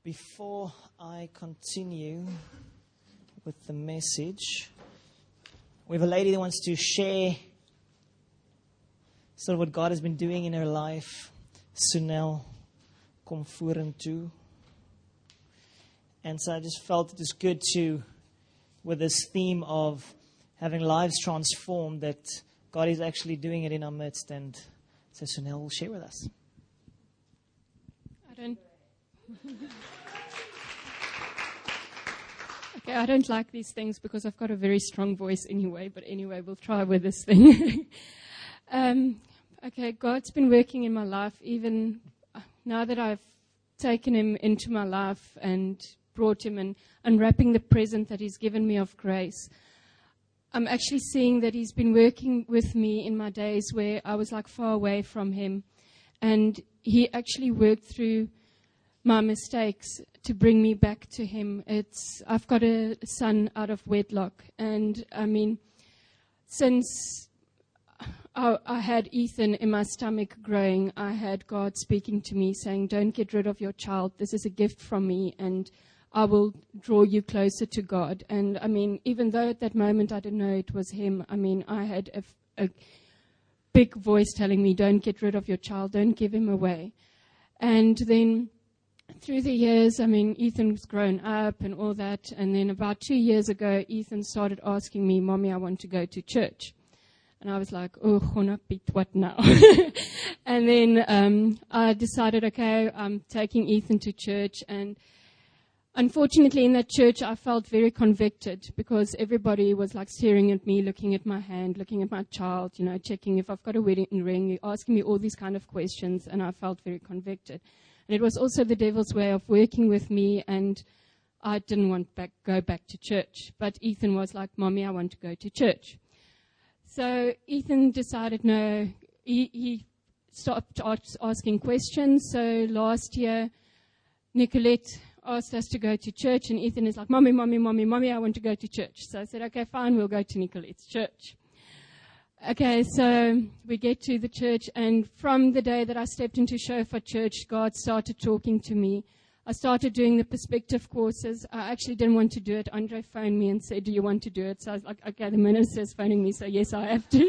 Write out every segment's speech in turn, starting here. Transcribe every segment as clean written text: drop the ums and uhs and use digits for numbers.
Before I continue with the message, we have a lady that wants to share sort of what God has been doing in her life. Sunel, kom vorentoe. And so I just felt it was good to, with this theme of having lives transformed, that God is actually doing it in our midst. And so Sunel will share with us. I don't like these things because I've got a very strong voice anyway, but anyway, we'll try with this thing. God's been working in my life, even now that I've taken him into my life and brought him and unwrapping the present that he's given me of grace. I'm actually seeing that he's been working with me in my days where I was like far away from him, and he actually worked through my mistakes to bring me back to him. I've got a son out of wedlock, and I mean, since I had Ethan in my stomach growing, I had God speaking to me saying, don't get rid of your child. This is a gift from me, and I will draw you closer to God. And I mean, even though at that moment I didn't know it was him, I mean, I had a big voice telling me, don't get rid of your child, don't give him away. And then through the years, I mean, Ethan's grown up and all that. And then about 2 years ago, Ethan started asking me, Mommy, I want to go to church. And I was like, oh, what now? And then I decided, okay, I'm taking Ethan to church. And unfortunately, in that church, I felt very convicted because everybody was like staring at me, looking at my hand, looking at my child, you know, checking if I've got a wedding ring, asking me all these kind of questions. And I felt very convicted. And it was also the devil's way of working with me, and I didn't want to go back to church. But Ethan was like, Mommy, I want to go to church. So Ethan decided no. He stopped asking questions. So last year, Nicolette asked us to go to church, and Ethan is like, Mommy, I want to go to church. So I said, okay, fine, we'll go to Nicolette's church. Okay, so we get to the church, and from the day that I stepped into Shofar Church, God started talking to me. I started doing the perspective courses. I actually didn't want to do it. Andre phoned me and said, do you want to do it? So I was like, okay, the minister's phoning me, so yes, I have to.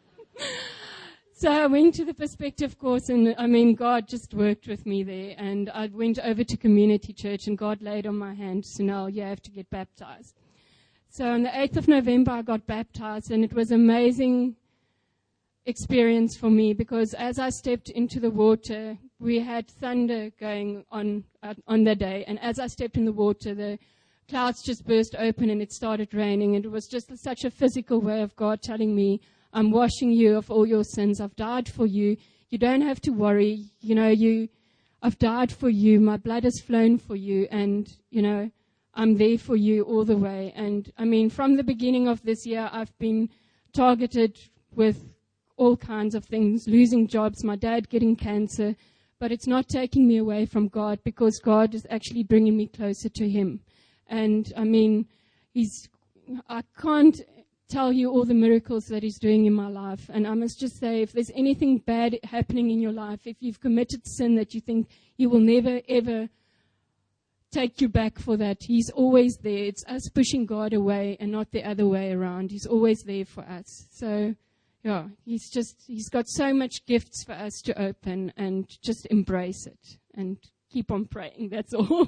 So I went to the perspective course, and I mean, God just worked with me there. And I went over to community church, and God laid on my hand, Sunel, you have to get baptized. So on the 8th of November, I got baptized, and it was an amazing experience for me because as I stepped into the water, we had thunder going on the day. And as I stepped in the water, the clouds just burst open and it started raining. And it was just such a physical way of God telling me, I'm washing you of all your sins. I've died for you. You don't have to worry. You know, I've died for you. My blood has flown for you. And, you know, I'm there for you all the way. And, I mean, from the beginning of this year, I've been targeted with all kinds of things, losing jobs, my dad getting cancer. But it's not taking me away from God because God is actually bringing me closer to him. And, I mean, I can't tell you all the miracles that he's doing in my life. And I must just say, if there's anything bad happening in your life, if you've committed sin that you think he will never, ever take you back for that. He's always there. It's us pushing God away and not the other way around. He's always there for us. So, yeah, he's got so much gifts for us to open and just embrace it and keep on praying. That's all.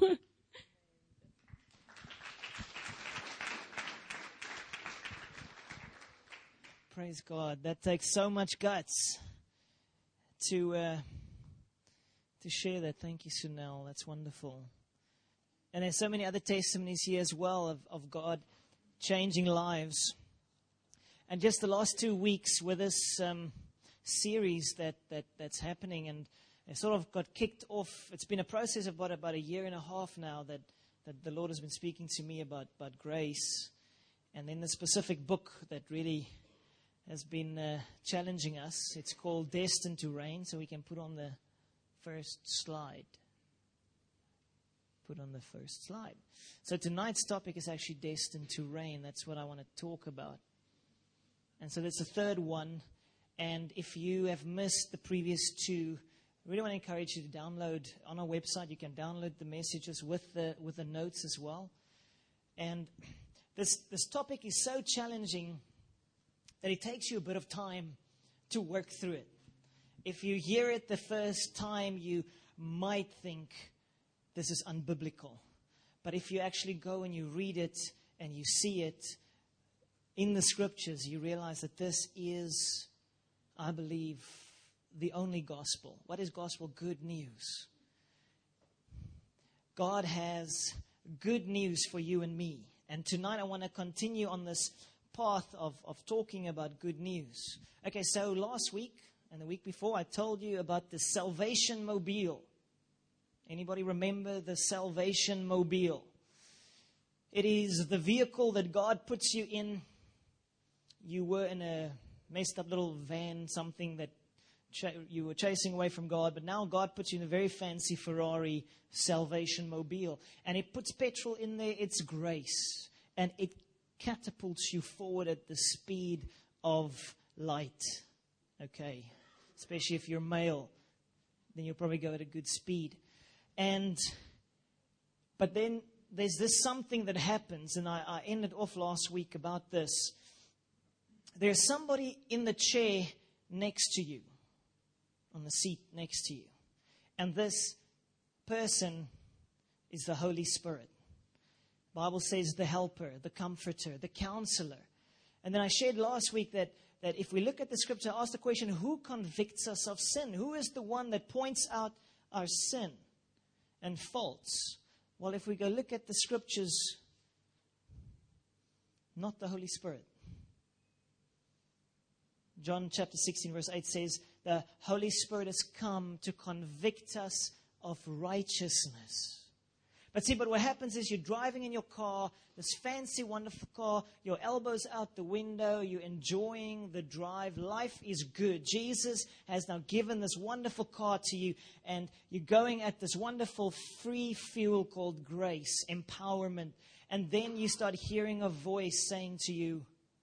Praise God. That takes so much guts to share that. Thank you, Sunel. That's wonderful. And there's so many other testimonies here as well of God changing lives. And just the last 2 weeks with this series that's happening, and it sort of got kicked off. It's been a process of about a year and a half now that the Lord has been speaking to me about grace. And then the specific book that really has been challenging us. It's called Destined to Reign. So we can put on the first slide. So tonight's topic is actually Destined to Reign. That's what I want to talk about. And so that's the third one. And if you have missed the previous two, I really want to encourage you to download on our website. You can download the messages with the notes as well. And this topic is so challenging that it takes you a bit of time to work through it. If you hear it the first time, you might think this is unbiblical. But if you actually go and you read it and you see it in the scriptures, you realize that this is, I believe, the only gospel. What is gospel? Good news. God has good news for you and me. And tonight I want to continue on this path of talking about good news. Okay, so last week and the week before I told you about the Salvation Mobile. Anybody remember the Salvation Mobile? It is the vehicle that God puts you in. You were in a messed up little van, something that you were chasing away from God, but now God puts you in a very fancy Ferrari Salvation Mobile. And it puts petrol in there. It's grace. And it catapults you forward at the speed of light. Okay. Especially if you're male, then you'll probably go at a good speed. But then there's this something that happens, and I ended off last week about this. There's somebody in the chair next to you, on the seat next to you. And this person is the Holy Spirit. The Bible says the helper, the comforter, the counselor. And then I shared last week that if we look at the scripture, I asked the question, who convicts us of sin? Who is the one that points out our sin and faults? Well, if we go look at the scriptures, not the Holy Spirit. John chapter 16 verse 8 says, the Holy Spirit has come to convict us of righteousness. But what happens is you're driving in your car, this fancy, wonderful car, your elbows out the window, you're enjoying the drive. Life is good. Jesus has now given this wonderful car to you, and you're going at this wonderful free fuel called grace, empowerment. And then you start hearing a voice saying to you,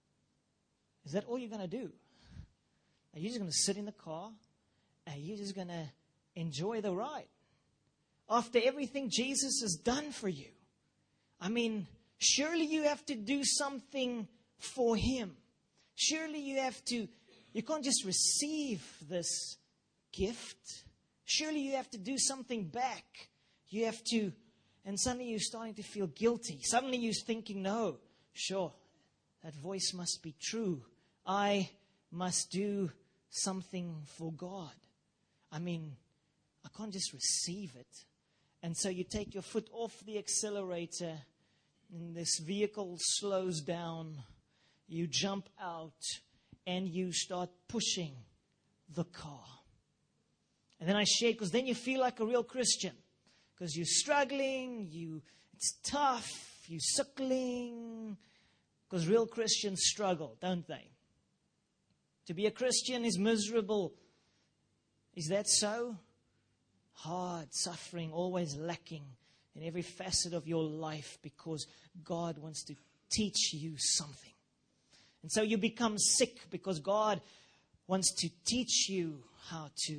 is that all you're going to do? Are you just going to sit in the car? Are you just going to enjoy the ride? After everything Jesus has done for you. I mean, surely you have to do something for Him. Surely you can't just receive this gift. Surely you have to do something back. You have to, and suddenly you're starting to feel guilty. Suddenly you're thinking, no, sure, that voice must be true. I must do something for God. I mean, I can't just receive it. And so you take your foot off the accelerator, and this vehicle slows down. You jump out, and you start pushing the car. And then I shared, because then you feel like a real Christian. Because you're struggling, it's tough, you're suckling. Because real Christians struggle, don't they? To be a Christian is miserable. Is that so? Hard, suffering, always lacking in every facet of your life because God wants to teach you something. And so you become sick because God wants to teach you how to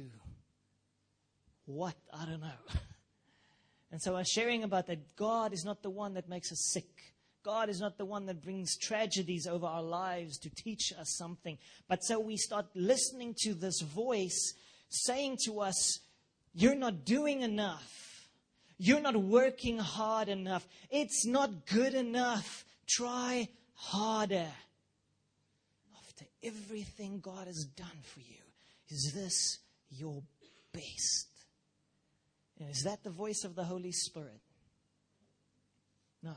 what? I don't know. And so I'm sharing about that God is not the one that makes us sick. God is not the one that brings tragedies over our lives to teach us something. But so we start listening to this voice saying to us, you're not doing enough. You're not working hard enough. It's not good enough. Try harder. After everything God has done for you, is this your best? And is that the voice of the Holy Spirit? No.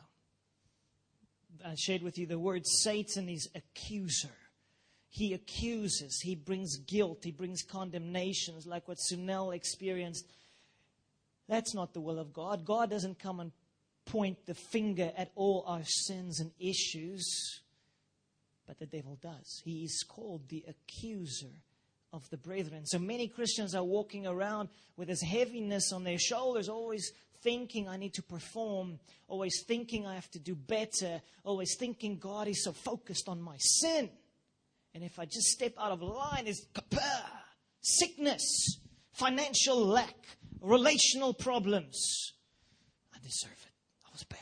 I shared with you the word Satan is accuser. He accuses. He brings guilt. He brings condemnations like what Sunel experienced. That's not the will of God. God doesn't come and point the finger at all our sins and issues. But the devil does. He is called the accuser of the brethren. So many Christians are walking around with this heaviness on their shoulders, always thinking I need to perform, always thinking I have to do better, always thinking God is so focused on my sin. And if I just step out of line, it's sickness, financial lack, relational problems. I deserve it. I was bad.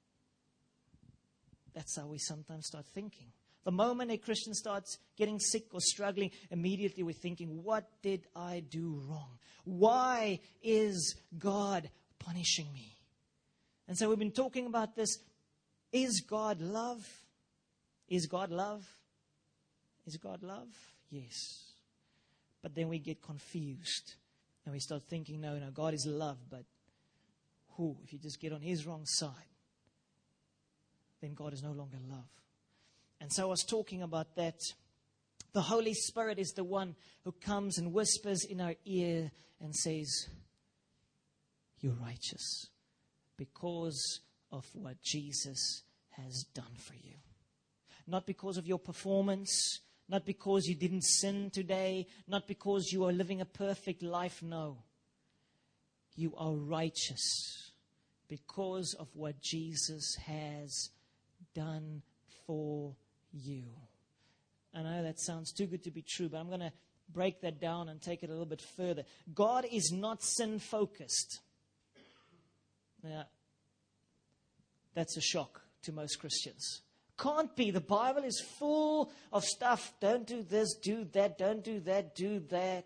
That's how we sometimes start thinking. The moment a Christian starts getting sick or struggling, immediately we're thinking, what did I do wrong? Why is God punishing me? And so we've been talking about this. Is God love? Is God love? Is God love? Yes. But then we get confused and we start thinking, no, God is love, but who? If you just get on His wrong side, then God is no longer love. And so I was talking about that. The Holy Spirit is the one who comes and whispers in our ear and says, you're righteous because of what Jesus has done for you. Not because of your performance, not because you didn't sin today, not because you are living a perfect life. No. You are righteous because of what Jesus has done for you. I know that sounds too good to be true, but I'm going to break that down and take it a little bit further. God is not sin-focused. Now, that's a shock to most Christians. Can't be. The Bible is full of stuff. Don't do this, do that, don't do that, do that.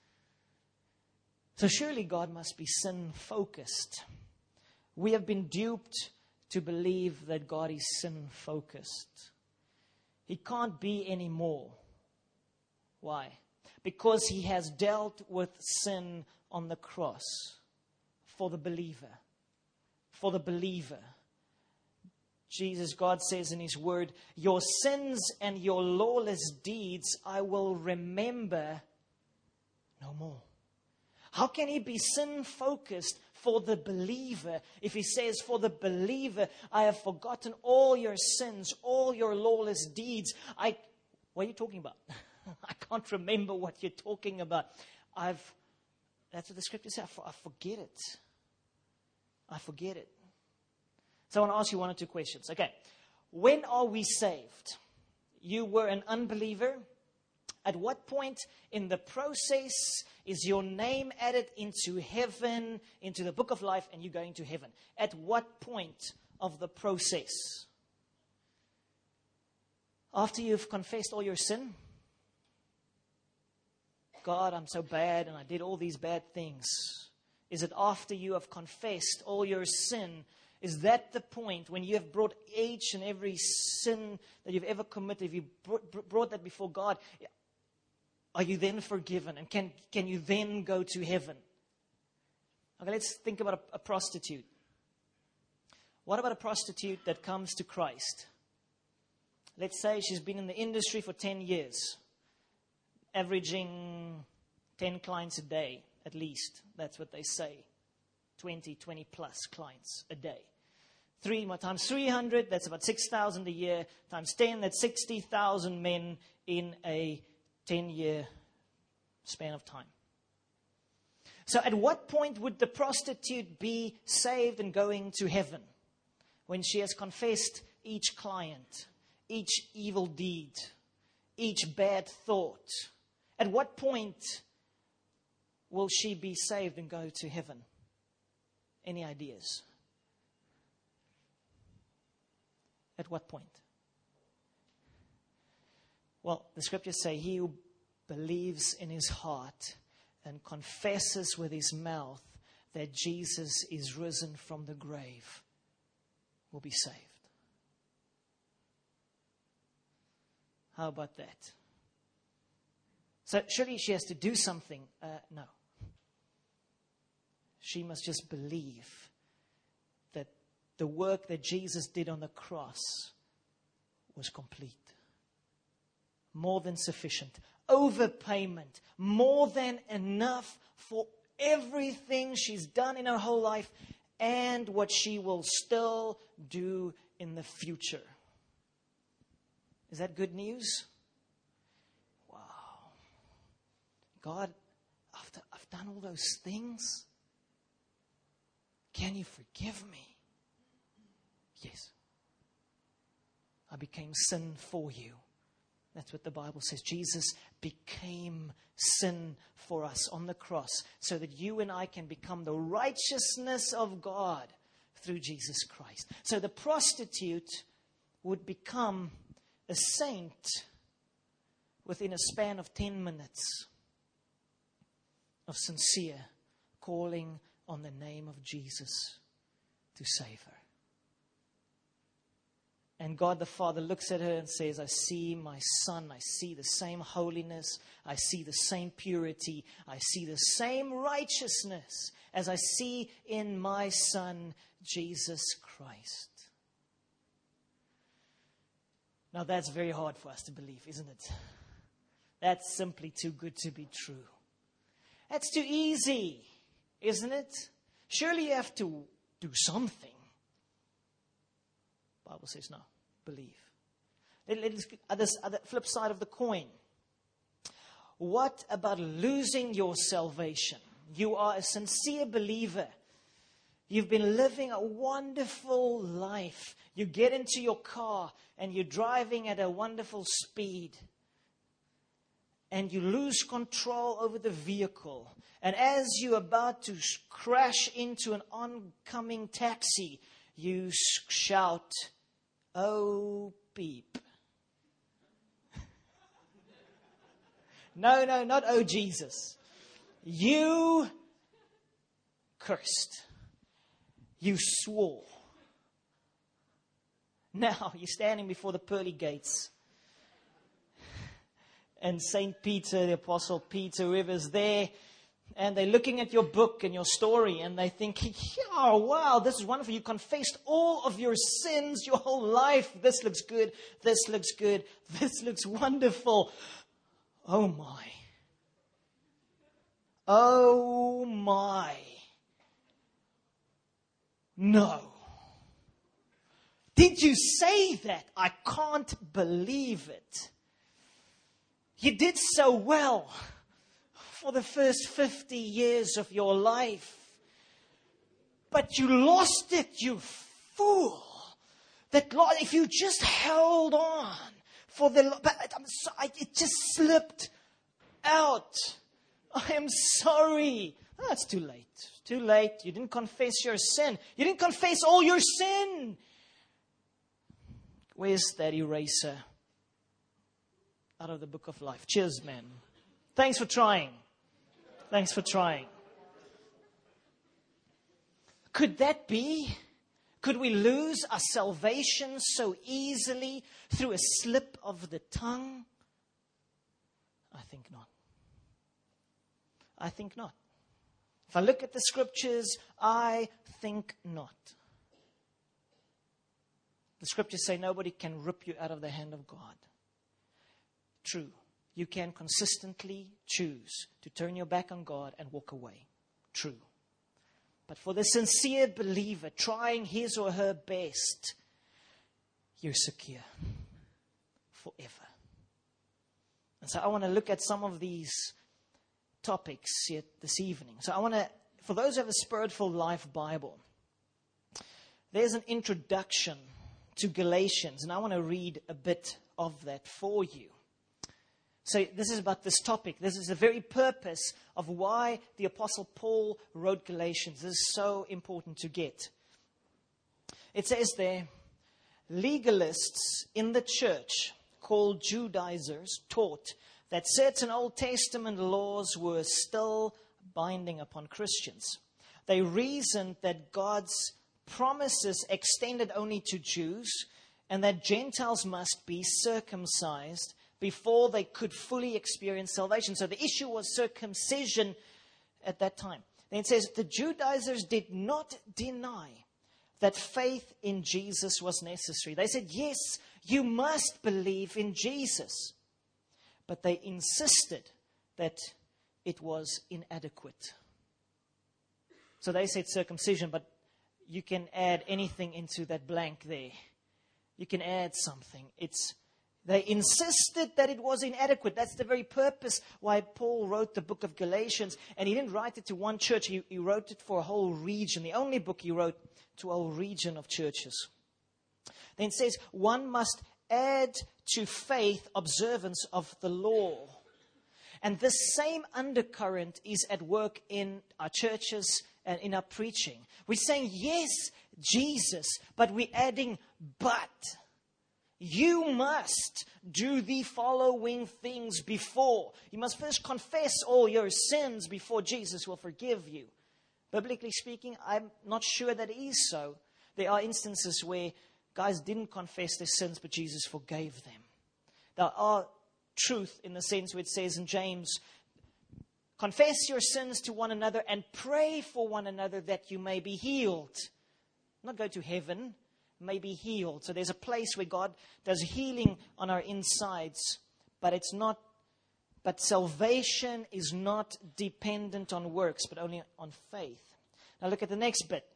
So surely God must be sin-focused. We have been duped to believe that God is sin-focused. He can't be anymore. Why? Because He has dealt with sin on the cross for the believer. For the believer. God says in His word, your sins and your lawless deeds I will remember no more. How can He be sin-focused for the believer if He says, for the believer, I have forgotten all your sins, all your lawless deeds. What are you talking about? I can't remember what you're talking about. That's what the scripture says. I forget it. I forget it. So I want to ask you one or two questions. Okay. When are we saved? You were an unbeliever. At what point in the process is your name added into heaven, into the book of life, and you going to heaven? At what point of the process? After you've confessed all your sin? God, I'm so bad and I did all these bad things. Is it after you have confessed all your sin? Is that the point when you have brought each and every sin that you've ever committed, if you brought that before God, are you then forgiven? And can you then go to heaven? Okay, let's think about a prostitute. What about a prostitute that comes to Christ? Let's say she's been in the industry for 10 years, averaging 10 clients a day at least. That's what they say. 20 plus clients a day. 3 times 300, that's about 6,000 a year. Times 10, that's 60,000 men in a 10-year span of time. So at what point would the prostitute be saved and going to heaven? When she has confessed each client, each evil deed, each bad thought. At what point will she be saved and go to heaven? Any ideas? At what point? Well, the scriptures say, he who believes in his heart and confesses with his mouth that Jesus is risen from the grave will be saved. How about that? So surely she has to do something. No. She must just believe that the work that Jesus did on the cross was complete. More than sufficient. Overpayment. More than enough for everything she's done in her whole life and what she will still do in the future. Is that good news? Wow. God, after I've done all those things, can you forgive me? Yes. I became sin for you That's what the Bible says. Jesus became sin for us on the cross so that you and I can become the righteousness of God through Jesus Christ. So the prostitute would become a saint within a span of 10 minutes of sincere calling on the name of Jesus to save her. And God the Father looks at her and says, I see my son. I see the same holiness. I see the same purity. I see the same righteousness as I see in my son, Jesus Christ. Now that's very hard for us to believe, isn't it? That's simply too good to be true. That's too easy, isn't it? Surely you have to do something. The Bible says no, believe. Let's other flip side of the coin. What about losing your salvation? You are a sincere believer. You've been living a wonderful life. You get into your car and you're driving at a wonderful speed. And you lose control over the vehicle. And as you're about to crash into an oncoming taxi, you shout, "Oh, beep." No, not "Oh, Jesus." You cursed. You swore. Now you're standing before the pearly gates. And St. Peter, the Apostle Peter, whoever's there, and they're looking at your book and your story, and they think, oh, wow, this is wonderful. You confessed all of your sins your whole life. This looks good. This looks good. This looks wonderful. Oh, my. Oh, my. No. Did you say that? I can't believe it. You did so well for the first 50 years of your life. But you lost it, you fool. If you just held on for it just slipped out. I am sorry. Oh, it's too late. Too late. You didn't confess your sin. You didn't confess all your sin. Where's that eraser? Out of the book of life. Cheers, man. Thanks for trying. Thanks for trying. Could that be? Could we lose our salvation so easily through a slip of the tongue? I think not. I think not. If I look at the scriptures, I think not. The scriptures say nobody can rip you out of the hand of God. True. You can consistently choose to turn your back on God and walk away. True. But for the sincere believer trying his or her best, you're secure forever. And so I want to look at some of these topics here this evening. So I want to, for those who have a Spirit-filled Life Bible, there's an introduction to Galatians, and I want to read a bit of that for you. So this is about this topic. This is the very purpose of why the Apostle Paul wrote Galatians. This is so important to get. It says there, legalists in the church, called Judaizers, taught that certain Old Testament laws were still binding upon Christians. They reasoned that God's promises extended only to Jews and that Gentiles must be circumcised before they could fully experience salvation. So the issue was circumcision at that time. Then it says, the Judaizers did not deny that faith in Jesus was necessary. They said, yes, you must believe in Jesus. But they insisted that it was inadequate. So they said circumcision, but you can add anything into that blank there. You can add something. They insisted that it was inadequate. That's the very purpose why Paul wrote the book of Galatians. And he didn't write it to one church. He wrote it for a whole region. The only book he wrote to a whole region of churches. Then it says, one must add to faith observance of the law. And this same undercurrent is at work in our churches and in our preaching. We're saying, yes, Jesus, but we're adding, but. You must do the following things before. You must first confess all your sins before Jesus will forgive you. Biblically speaking, I'm not sure that it is so. There are instances where guys didn't confess their sins, but Jesus forgave them. There are truth in the sense where it says in James, confess your sins to one another and pray for one another that you may be healed. Not go to heaven, may be healed. So there's a place where God does healing on our insides, but salvation is not dependent on works, but only on faith. Now look at the next bit.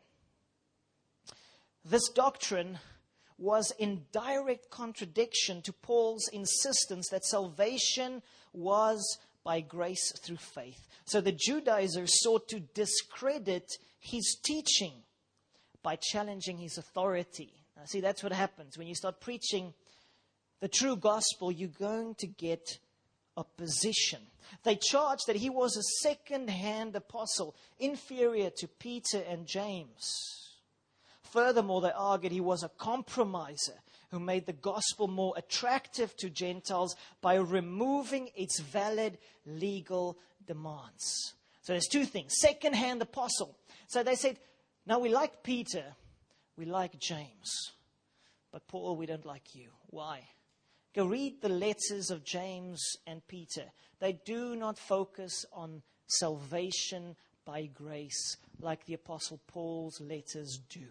This doctrine was in direct contradiction to Paul's insistence that salvation was by grace through faith. So the Judaizers sought to discredit his teaching by challenging his authority. Now, see, that's what happens. When you start preaching the true gospel, you're going to get opposition. They charged that he was a second-hand apostle, inferior to Peter and James. Furthermore, they argued he was a compromiser who made the gospel more attractive to Gentiles by removing its valid legal demands. So there's two things. Second-hand apostle. So they said, now we like Peter, we like James, but Paul, we don't like you. Why? Go read the letters of James and Peter. They do not focus on salvation by grace like the Apostle Paul's letters do.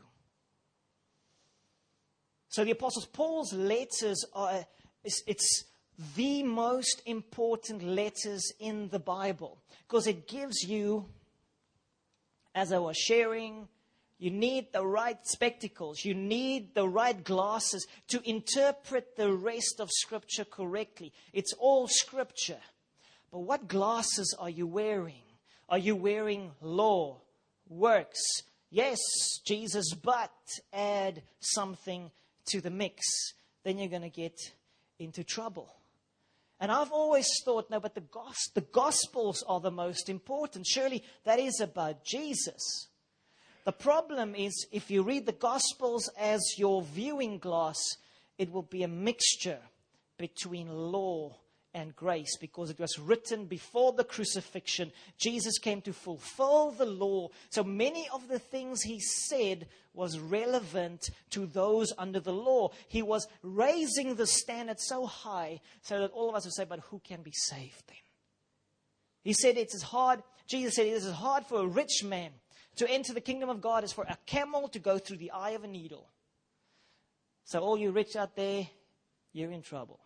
So the Apostle Paul's letters it's the most important letters in the Bible because it gives you, as I was sharing, you need the right spectacles. You need the right glasses to interpret the rest of Scripture correctly. It's all Scripture. But what glasses are you wearing? Are you wearing law, works? Yes, Jesus, but add something to the mix. Then you're going to get into trouble. And I've always thought, no, but the Gospels are the most important. Surely that is about Jesus. The problem is, if you read the Gospels as your viewing glass, it will be a mixture between law and grace, because it was written before the crucifixion. Jesus came to fulfill the law. So many of the things he said was relevant to those under the law. He was raising the standard so high so that all of us would say, but who can be saved then? He said it is hard. Jesus said it is hard for a rich man to enter the kingdom of God as for a camel to go through the eye of a needle. So all you rich out there, you're in trouble.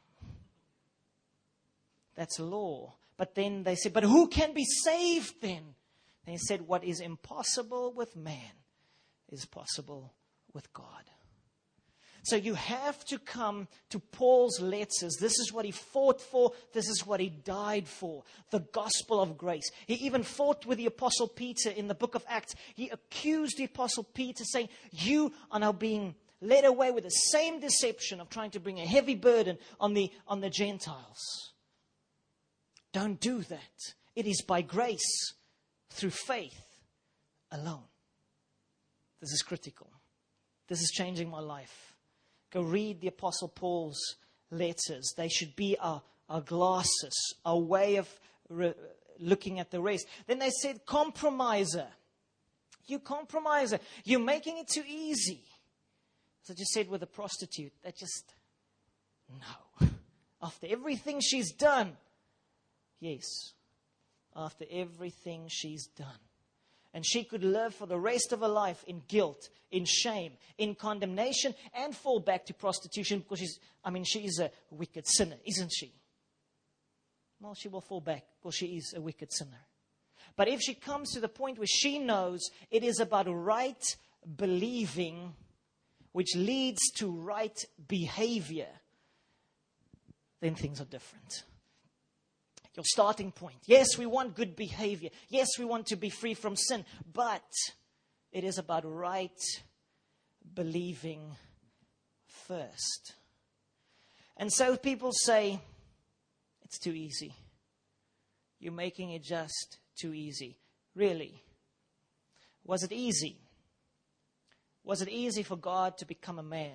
That's law. But then they said, but who can be saved then? And he said, what is impossible with man is possible with God. So you have to come to Paul's letters. This is what he fought for. This is what he died for. The gospel of grace. He even fought with the Apostle Peter in the book of Acts. He accused the Apostle Peter saying, you are now being led away with the same deception of trying to bring a heavy burden on the Gentiles. Don't do that. It is by grace, through faith alone. This is critical. This is changing my life. Go read the Apostle Paul's letters. They should be our glasses, our way of looking at the rest. Then they said, compromiser. You compromiser. You're making it too easy. As I just said with a prostitute, that just, no. After everything she's done. Yes, after everything she's done. And she could live for the rest of her life in guilt, in shame, in condemnation, and fall back to prostitution because she's a wicked sinner, isn't she? Well, she will fall back because she is a wicked sinner. But if she comes to the point where she knows it is about right believing, which leads to right behavior, then things are different. Your starting point. Yes, we want good behavior. Yes, we want to be free from sin. But it is about right believing first. And so people say, it's too easy. You're making it just too easy. Really? Was it easy? Was it easy for God to become a man?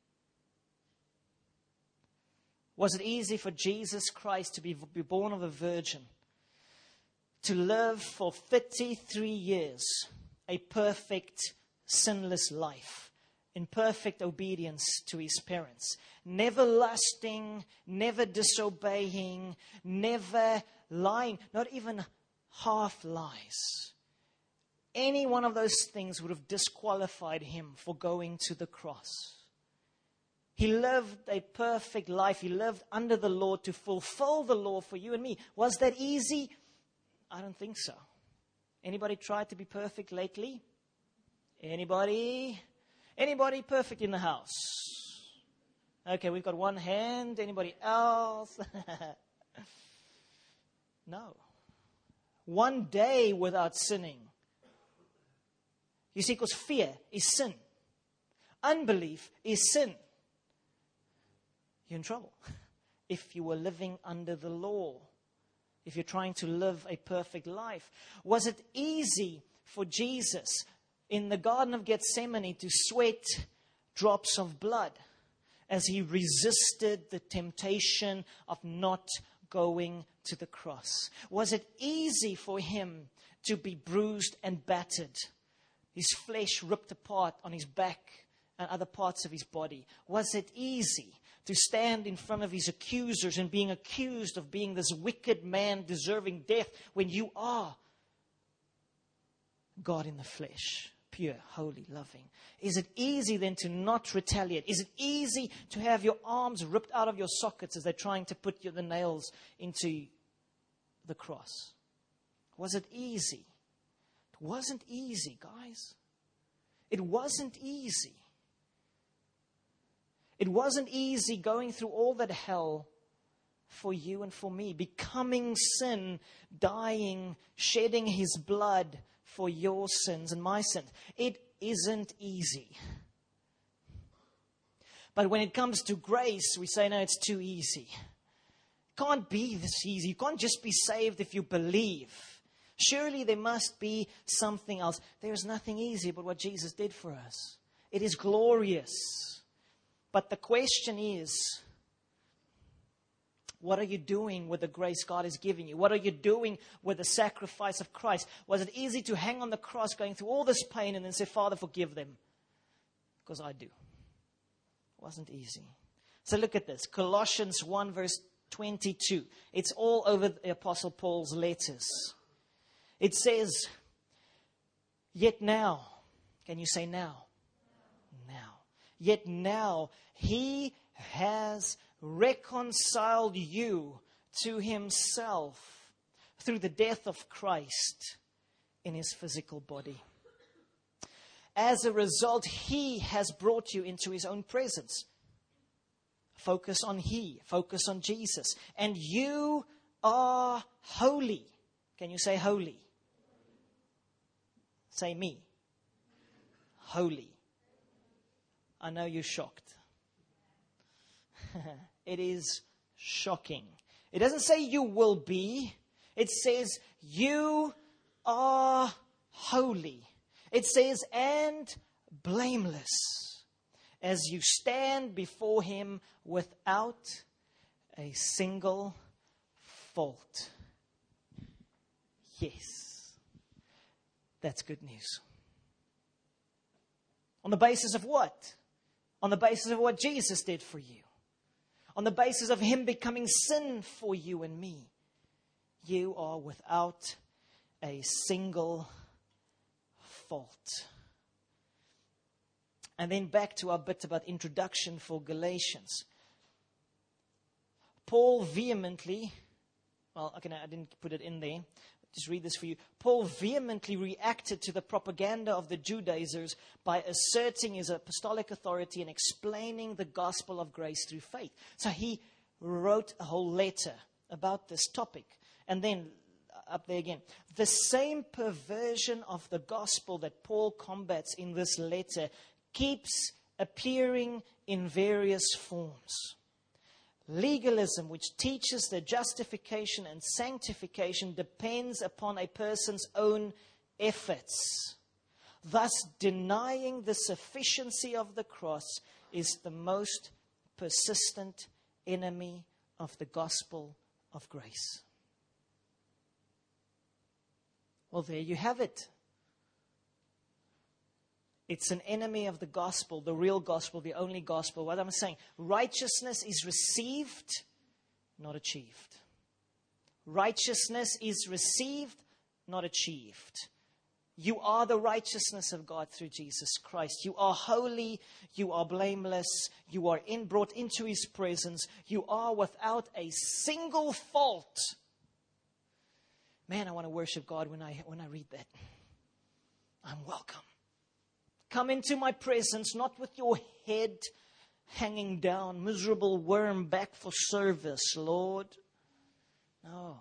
Was it easy for Jesus Christ to be born of a virgin? To live for 33 years a perfect, sinless life in perfect obedience to his parents. Never lusting, never disobeying, never lying, not even half lies. Any one of those things would have disqualified him for going to the cross. He lived a perfect life. He lived under the law to fulfill the law for you and me. Was that easy? I don't think so. Anybody tried to be perfect lately? Anybody? Anybody perfect in the house? Okay, we've got one hand. Anybody else? No. One day without sinning. You see, because fear is sin. Unbelief is sin. You're in trouble. If you were living under the law, if you're trying to live a perfect life. Was it easy for Jesus in the Garden of Gethsemane to sweat drops of blood as he resisted the temptation of not going to the cross? Was it easy for him to be bruised and battered, his flesh ripped apart on his back and other parts of his body? Was it easy to stand in front of his accusers and being accused of being this wicked man deserving death when you are God in the flesh, pure, holy, loving? Is it easy then to not retaliate? Is it easy to have your arms ripped out of your sockets as they're trying to put the nails into the cross? Was it easy? It wasn't easy, guys. It wasn't easy. It wasn't easy going through all that hell for you and for me, becoming sin, dying, shedding his blood for your sins and my sins. It isn't easy. But when it comes to grace, we say, no, it's too easy. It can't be this easy. You can't just be saved if you believe. Surely there must be something else. There is nothing easy but what Jesus did for us. It is glorious. But the question is, what are you doing with the grace God is giving you? What are you doing with the sacrifice of Christ? Was it easy to hang on the cross going through all this pain and then say, Father, forgive them? Because I do. It wasn't easy. So look at this. Colossians 1 verse 22. It's all over the Apostle Paul's letters. It says, yet now. Can you say now? Now. Yet now he has reconciled you to himself through the death of Christ in his physical body. As a result, he has brought you into his own presence. Focus on he. Focus on Jesus. And you are holy. Can you say holy? Say me. Holy. I know you're shocked. It is shocking. It doesn't say you will be. It says you are holy. It says and blameless as you stand before him without a single fault. Yes. That's good news. On the basis of what? On the basis of what Jesus did for you. On the basis of him becoming sin for you and me. You are without a single fault. And then back to our bit about introduction for Galatians. Paul vehemently, I didn't put it in there. Just read this for you. Paul vehemently reacted to the propaganda of the Judaizers by asserting his apostolic authority and explaining the gospel of grace through faith. So he wrote a whole letter about this topic. And then, up there again, the same perversion of the gospel that Paul combats in this letter keeps appearing in various forms. Legalism, which teaches that justification and sanctification depends upon a person's own efforts. Thus, denying the sufficiency of the cross is the most persistent enemy of the gospel of grace. Well, there you have it. It's an enemy of the gospel, the real gospel, the only gospel. What I'm saying, righteousness is received, not achieved. Righteousness is received, not achieved. You are the righteousness of God through Jesus Christ. You are holy. You are blameless. You are brought into His presence. You are without a single fault. Man, I want to worship God when I read that. I'm welcome. Come into my presence, not with your head hanging down, miserable worm back for service, Lord. No.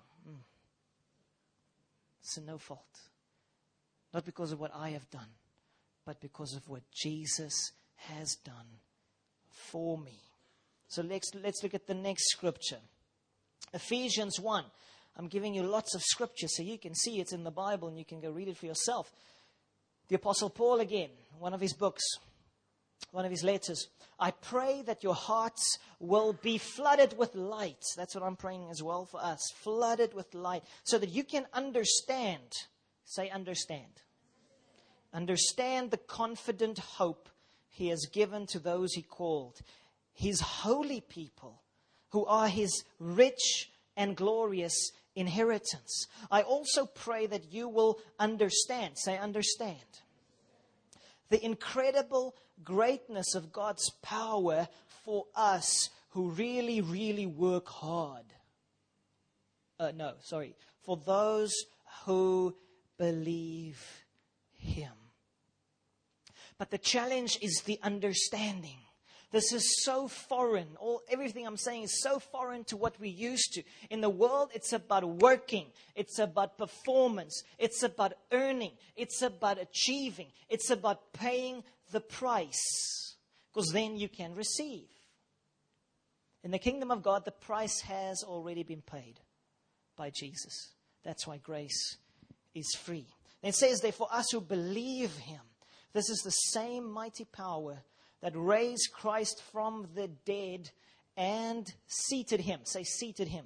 It's a no fault. Not because of what I have done, but because of what Jesus has done for me. So let's look at the next scripture. Ephesians 1. I'm giving you lots of scripture so you can see it's in the Bible and you can go read it for yourself. The Apostle Paul again, one of his books, one of his letters. I pray that your hearts will be flooded with light. That's what I'm praying as well for us. Flooded with light. So that you can understand. Say understand. Understand the confident hope He has given to those He called. His holy people who are His rich and glorious inheritance. I also pray that you will understand. Say understand. The incredible greatness of God's power for us who really, really work hard. For those who believe Him. But the challenge is the understanding. This is so foreign. Everything I'm saying is so foreign to what we're used to. In the world, it's about working. It's about performance. It's about earning. It's about achieving. It's about paying the price. Because then you can receive. In the kingdom of God, the price has already been paid by Jesus. That's why grace is free. And it says there, for us who believe Him, this is the same mighty power that raised Christ from the dead and seated Him. Say, seated Him.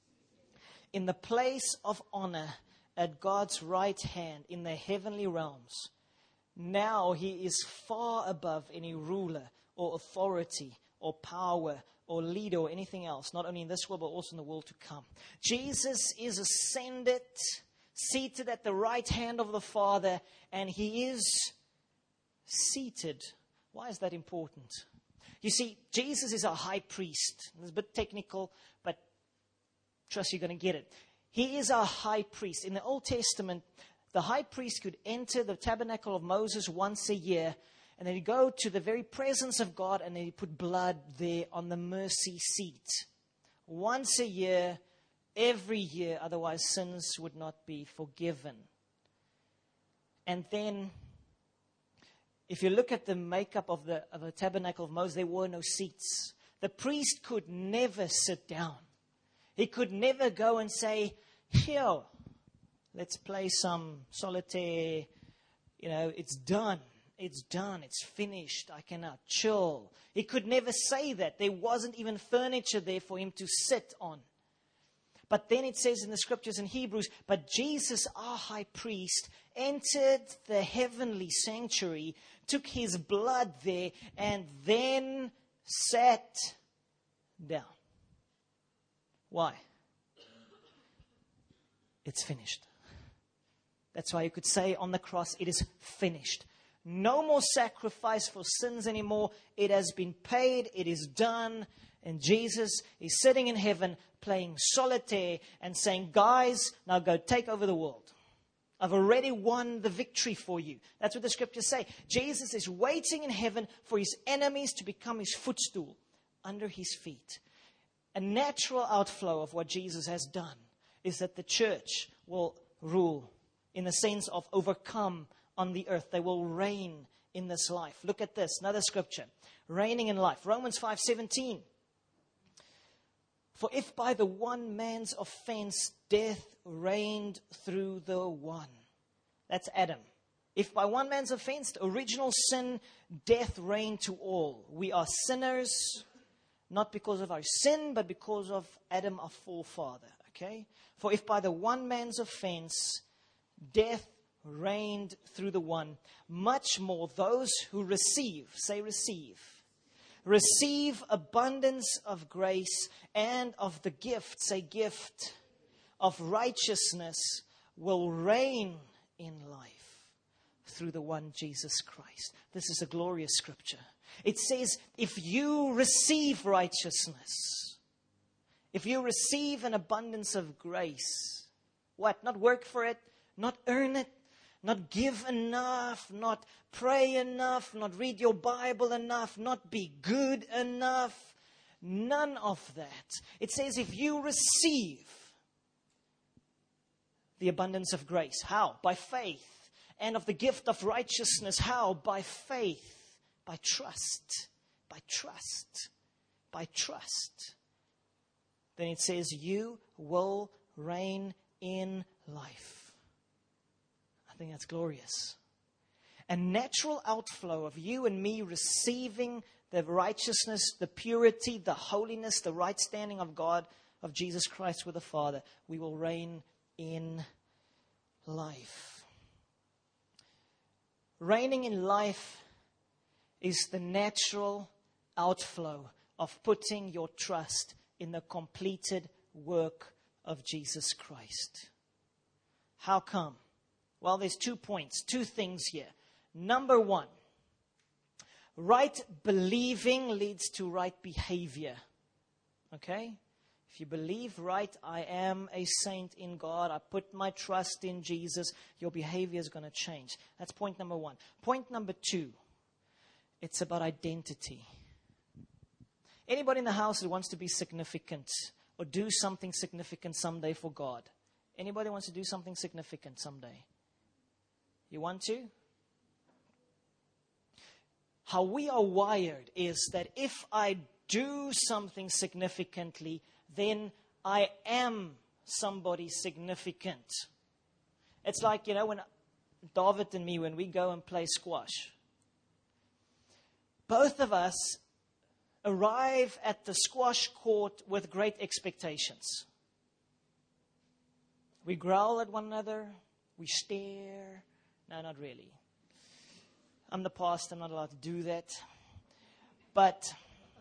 In the place of honor at God's right hand in the heavenly realms. Now He is far above any ruler or authority or power or leader or anything else. Not only in this world, but also in the world to come. Jesus is ascended, seated at the right hand of the Father, and He is seated. Why is that important? You see, Jesus is our high priest. It's a bit technical, but trust you're going to get it. He is our high priest. In the Old Testament, the high priest could enter the tabernacle of Moses once a year, and then he'd go to the very presence of God, and then he'd put blood there on the mercy seat. Once a year, every year, otherwise sins would not be forgiven. And then, if you look at the makeup of the tabernacle of Moses, there were no seats. The priest could never sit down. He could never go and say, here, let's play some solitaire. It's done. It's done. It's finished. I can now chill. He could never say that. There wasn't even furniture there for him to sit on. But then it says in the scriptures in Hebrews, but Jesus, our high priest, entered the heavenly sanctuary, took His blood there, and then sat down. Why? It's finished. That's why you could say on the cross, it is finished. No more sacrifice for sins anymore. It has been paid. It is done. And Jesus is sitting in heaven playing solitaire and saying, guys, now go take over the world. I've already won the victory for you. That's what the scriptures say. Jesus is waiting in heaven for His enemies to become His footstool under His feet. A natural outflow of what Jesus has done is that the church will rule in the sense of overcome on the earth. They will reign in this life. Look at this, another scripture. Reigning in life. Romans 5:17. For if by the one man's offense death reigned through the one. That's Adam. If by one man's offense, the original sin, death reigned to all. We are sinners, not because of our sin, but because of Adam, our forefather. Okay? For if by the one man's offense, death reigned through the one, much more those who receive, say receive abundance of grace and of the gift, say gift, of righteousness will reign in life through the one Jesus Christ. This is a glorious scripture. It says, if you receive righteousness, if you receive an abundance of grace, what? Not work for it, not earn it, not give enough, not pray enough, not read your Bible enough, not be good enough. None of that. It says if you receive the abundance of grace. How? By faith. And of the gift of righteousness. How? By faith. By trust. By trust. By trust. Then it says you will reign in life. I think that's glorious. A natural outflow of you and me receiving the righteousness, the purity, the holiness, the right standing of God, of Jesus Christ with the Father. We will reign in life. Reigning in life is the natural outflow of putting your trust in the completed work of Jesus Christ. How come? Well, there's 2 points, 2 things here. Number 1, right believing leads to right behavior. Okay? If you believe right, I am a saint in God, I put my trust in Jesus, your behavior is going to change. That's point number 1. Point number 2, it's about identity. Anybody in the house who wants to be significant or do something significant someday for God? Anybody wants to do something significant someday? You want to? How we are wired is that if I do something significantly, then I am somebody significant. It's like, when David and me, when we go and play squash, both of us arrive at the squash court with great expectations. We growl at one another, we stare. No, not really. I'm the pastor, I'm not allowed to do that. But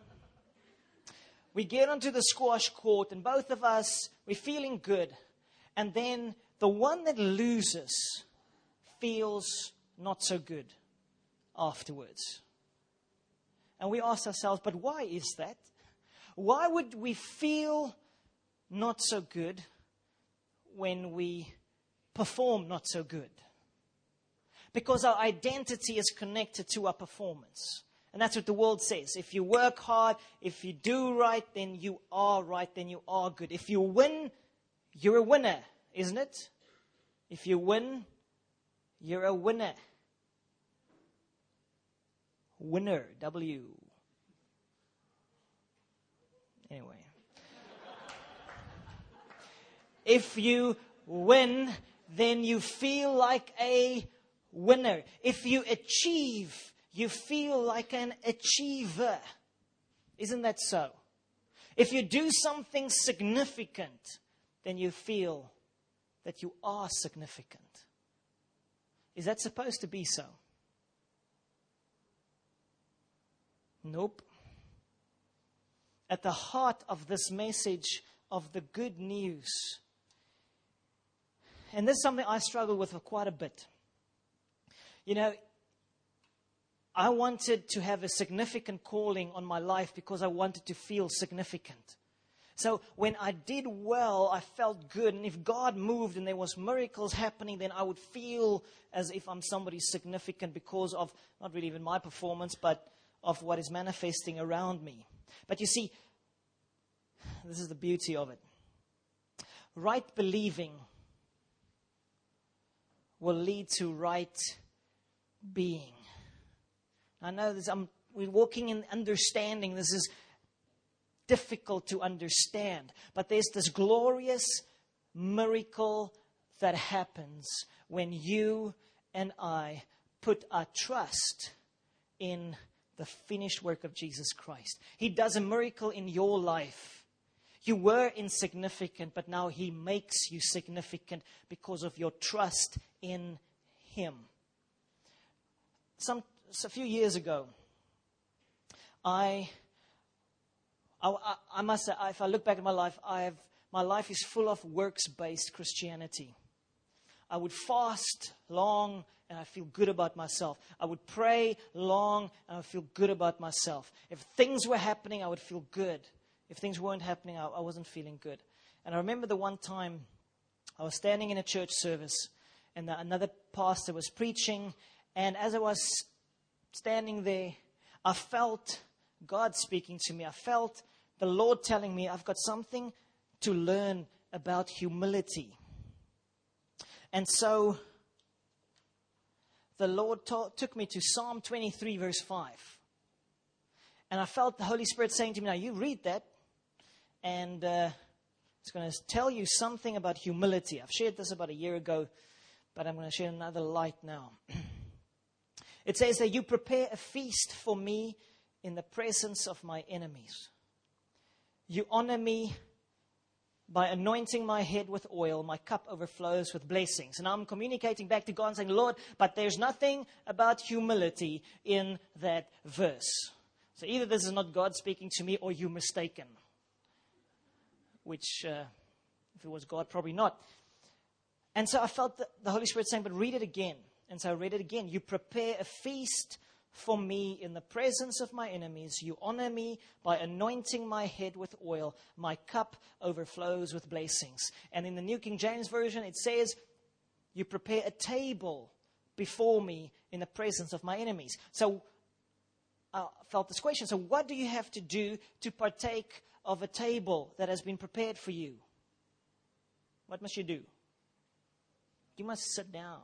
we get onto the squash court and both of us, we're feeling good. And then the one that loses feels not so good afterwards. And we ask ourselves, but why is that? Why would we feel not so good when we perform not so good? Because our identity is connected to our performance. And that's what the world says. If you work hard, if you do right, then you are right, then you are good. If you win, you're a winner, isn't it? If you win, you're a winner. Winner, W. Anyway. If you win, then you feel like a winner. If you achieve, you feel like an achiever. Isn't that so? If you do something significant, then you feel that you are significant. Is that supposed to be so? Nope. At the heart of this message of the good news, and this is something I struggle with for quite a bit. I wanted to have a significant calling on my life because I wanted to feel significant. So when I did well, I felt good. And if God moved and there was miracles happening, then I would feel as if I'm somebody significant because of, not really even my performance, but of what is manifesting around me. But you see, this is the beauty of it. Right believing will lead to right being. I know this. We're walking in understanding. This is difficult to understand. But there's this glorious miracle that happens when you and I put our trust in the finished work of Jesus Christ. He does a miracle in your life. You were insignificant, but now He makes you significant because of your trust in Him. A few years ago, I must say, if I look back at my life, my life is full of works-based Christianity. I would fast long and I feel good about myself. I would pray long and I would feel good about myself. If things were happening, I would feel good. If things weren't happening, I wasn't feeling good. And I remember the one time I was standing in a church service and another pastor was preaching. And as I was standing there, I felt God speaking to me. I felt the Lord telling me I've got something to learn about humility. And so the Lord took me to Psalm 23 verse 5. And I felt the Holy Spirit saying to me, now you read that. And it's going to tell you something about humility. I've shared this about a year ago, but I'm going to share another light now. It says that you prepare a feast for me in the presence of my enemies. You honor me by anointing my head with oil. My cup overflows with blessings. And I'm communicating back to God and saying, Lord, but there's nothing about humility in that verse. So either this is not God speaking to me or you're mistaken. Which, if it was God, probably not. And so I felt the Holy Spirit saying, but read it again. And so I read it again. You prepare a feast for me in the presence of my enemies. You honor me by anointing my head with oil. My cup overflows with blessings. And in the New King James Version, it says, you prepare a table before me in the presence of my enemies. So I felt this question. So what do you have to do to partake of a table that has been prepared for you? What must you do? You must sit down.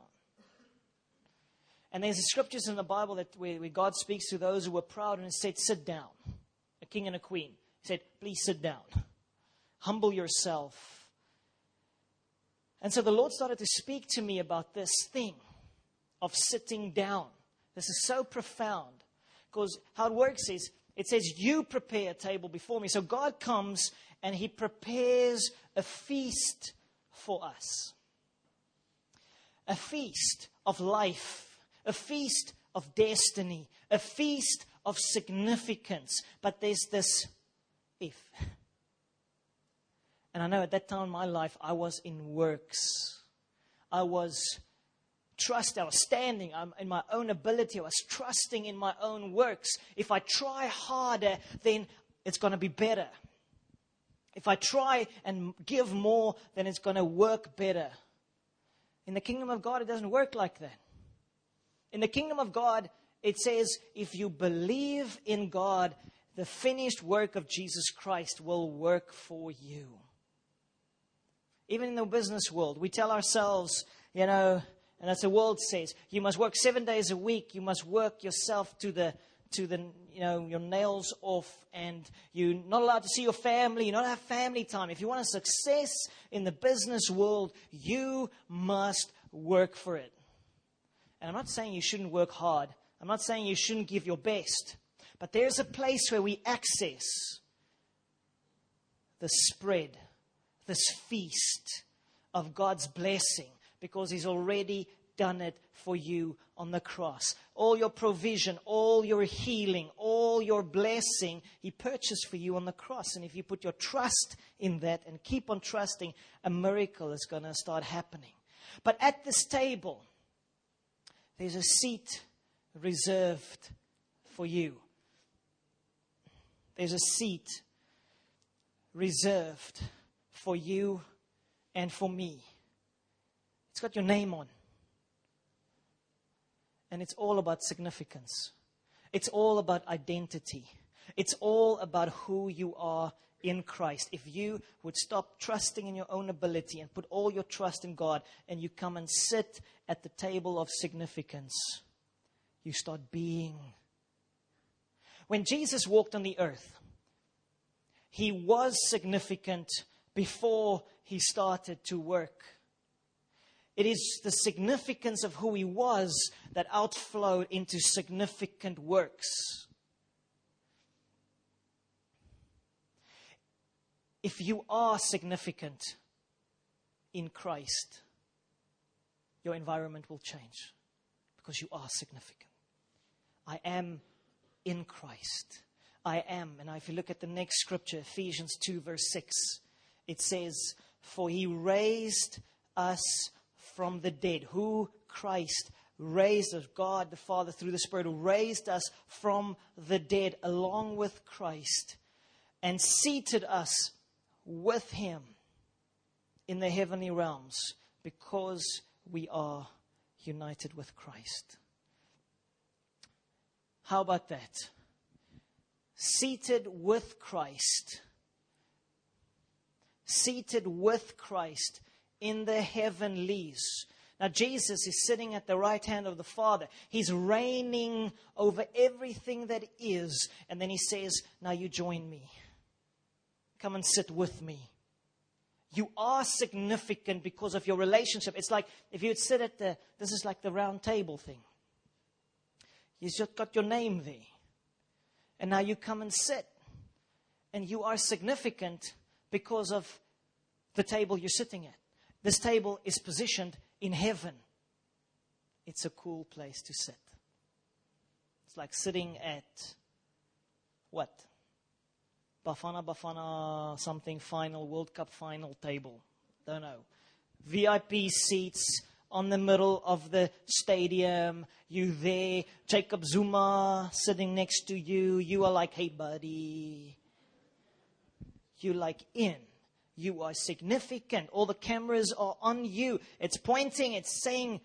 And there's scriptures in the Bible that where God speaks to those who were proud and said, sit down. A king and a queen. He said, please sit down. Humble yourself. And so the Lord started to speak to me about this thing of sitting down. This is so profound. Because how it works is, it says, you prepare a table before me. So God comes and He prepares a feast for us. A feast of life. A feast of destiny. A feast of significance. But there's this if. And I know at that time in my life, I was in works. I was standing in my own ability. I was trusting in my own works. If I try harder, then it's going to be better. If I try and give more, then it's going to work better. In the kingdom of God, it doesn't work like that. In the kingdom of God, it says, if you believe in God, the finished work of Jesus Christ will work for you. Even in the business world, we tell ourselves, and as the world says, you must work 7 days a week. You must work yourself to the your nails off, and you're not allowed to see your family. You're not allowed to have family time. If you want a success in the business world, you must work for it. And I'm not saying you shouldn't work hard. I'm not saying you shouldn't give your best. But there's a place where we access the spread, this feast of God's blessing, because He's already done it for you on the cross. All your provision, all your healing, all your blessing, He purchased for you on the cross. And if you put your trust in that and keep on trusting, a miracle is going to start happening. But at this table, there's a seat reserved for you. There's a seat reserved for you and for me. It's got your name on. And it's all about significance. It's all about identity. It's all about who you are in Christ. If you would stop trusting in your own ability and put all your trust in God, and you come and sit at the table of significance, you start being. When Jesus walked on the earth, he was significant before he started to work. It is the significance of who he was that outflowed into significant works. If you are significant in Christ, your environment will change because you are significant. I am in Christ. I am. And if you look at the next scripture, Ephesians 2 verse 6, it says, for he raised us from the dead. Who? Christ raised us. God the Father through the Spirit raised us from the dead along with Christ and seated us with him in the heavenly realms because we are united with Christ. How about that? Seated with Christ. Seated with Christ in the heavenlies. Now Jesus is sitting at the right hand of the Father. He's reigning over everything that is. And then he says, now you join me. Come and sit with me. You are significant because of your relationship. It's like if you'd sit at this is like the round table thing. You've just got your name there. And now you come and sit. And you are significant because of the table you're sitting at. This table is positioned in heaven. It's a cool place to sit. It's like sitting at what? Bafana, something final, World Cup final table. Don't know. VIP seats on the middle of the stadium. You there. Jacob Zuma sitting next to you. You are like, hey buddy. You like in. You are significant. All the cameras are on you. It's pointing. It's saying,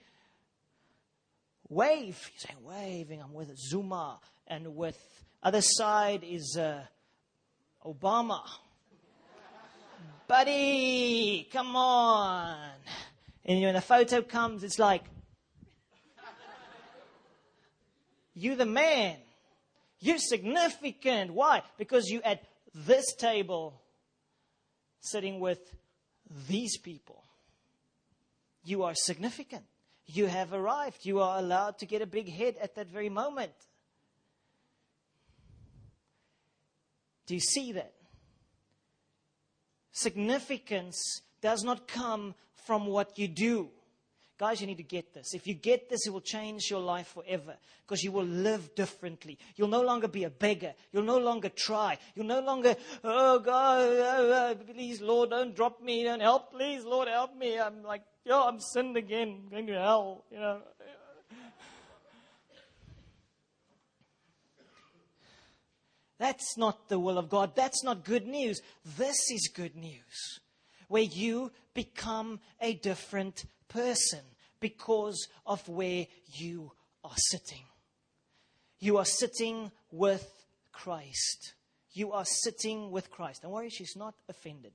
wave. You're saying, waving. I'm with Zuma. And with other side is Obama. Buddy, come on. And when the photo comes, it's like, you the man. You're significant. Why? Because you at this table sitting with these people. You are significant. You have arrived. You are allowed to get a big head at that very moment. Do you see that? Significance does not come from what you do. Guys, you need to get this. If you get this, it will change your life forever. Because you will live differently. You'll no longer be a beggar. You'll no longer try. You'll no longer, oh God, please Lord, don't drop me. Don't help, please Lord, help me. I'm like, I'm sinned again. I'm going to hell, That's not the will of God. That's not good news. This is good news. Where you become a different person because of where you are sitting. You are sitting with Christ. You are sitting with Christ. Don't worry, she's not offended.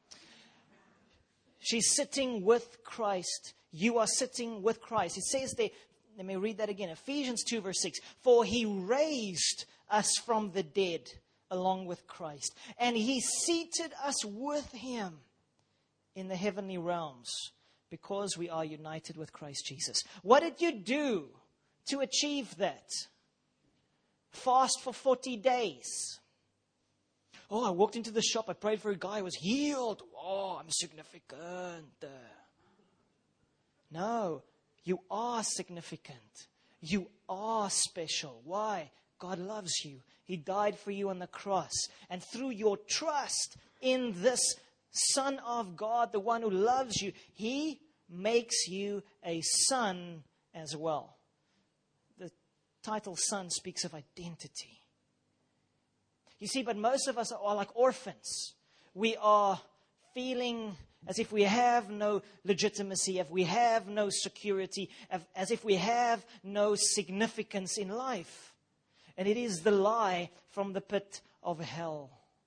She's sitting with Christ. You are sitting with Christ. It says there, let me read that again. Ephesians 2 verse 6. For he raised us from the dead along with Christ. And he seated us with him in the heavenly realms because we are united with Christ Jesus. What did you do to achieve that? Fast for 40 days. Oh, I walked into the shop. I prayed for a guy who was healed. Oh, I'm significant. No, you are significant. You are special. Why? God loves you. He died for you on the cross. And through your trust in this Son of God, the one who loves you, He makes you a son as well. The title son speaks of identity. You see, but most of us are like orphans. We are feeling as if we have no legitimacy, if we have no security, as if we have no significance in life. And it is the lie from the pit of hell.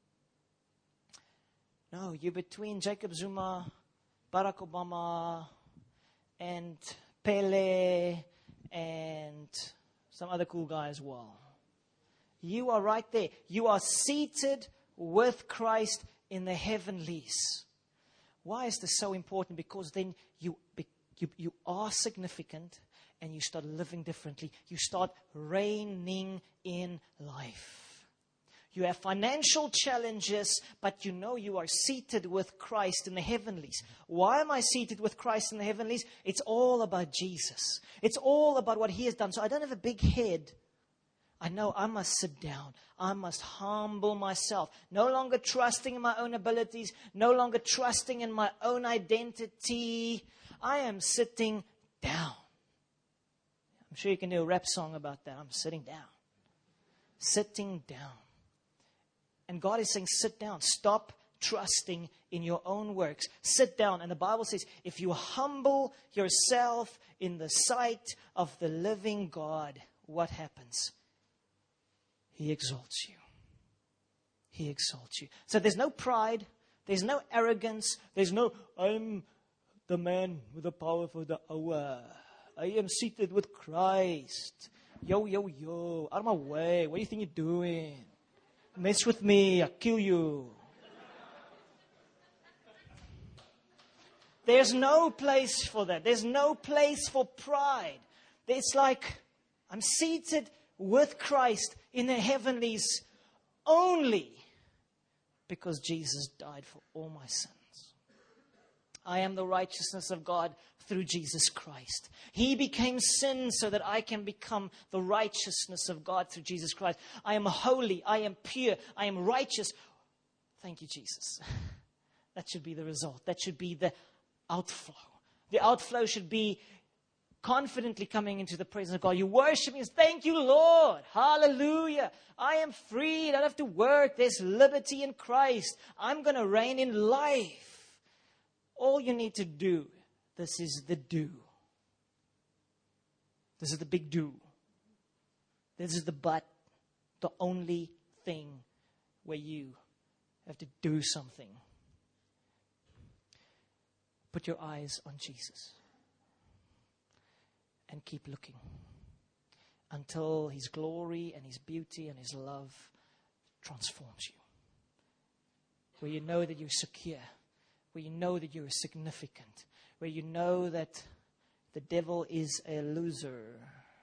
No, you're between Jacob Zuma, Barack Obama, and Pele, and some other cool guy as well. You are right there. You are seated with Christ in the heavenlies. Why is this so important? Because then you are significant and you start living differently. You start reigning in life. You have financial challenges, but you know you are seated with Christ in the heavenlies. Why am I seated with Christ in the heavenlies? It's all about Jesus. It's all about what He has done. So I don't have a big head. I know I must sit down. I must humble myself. No longer trusting in my own abilities. No longer trusting in my own identity. I am sitting down. I'm sure you can do a rap song about that. I'm sitting down. Sitting down. And God is saying, sit down. Stop trusting in your own works. Sit down. And the Bible says, if you humble yourself in the sight of the living God, what happens? He exalts you. He exalts you. So there's no pride. There's no arrogance. There's no, I'm the man with the power for the hour. I am seated with Christ. Yo, yo, yo. Out of my way. What do you think you're doing? Mess with me, I'll kill you. There's no place for that. There's no place for pride. It's like I'm seated with Christ in the heavenlies only because Jesus died for all my sins. I am the righteousness of God through Jesus Christ. He became sin so that I can become the righteousness of God through Jesus Christ. I am holy. I am pure. I am righteous. Thank you, Jesus. That should be the result. That should be the outflow. The outflow should be confidently coming into the presence of God. You worship me. Thank you, Lord. Hallelujah. I am free. I don't have to work. There's liberty in Christ. I'm going to reign in life. All you need to do, this is the do. This is the big do. This is the but, the only thing where you have to do something. Put your eyes on Jesus and keep looking until His glory and His beauty and His love transforms you. Where you know that you're secure, where you know that you're significant, where you know that the devil is a loser.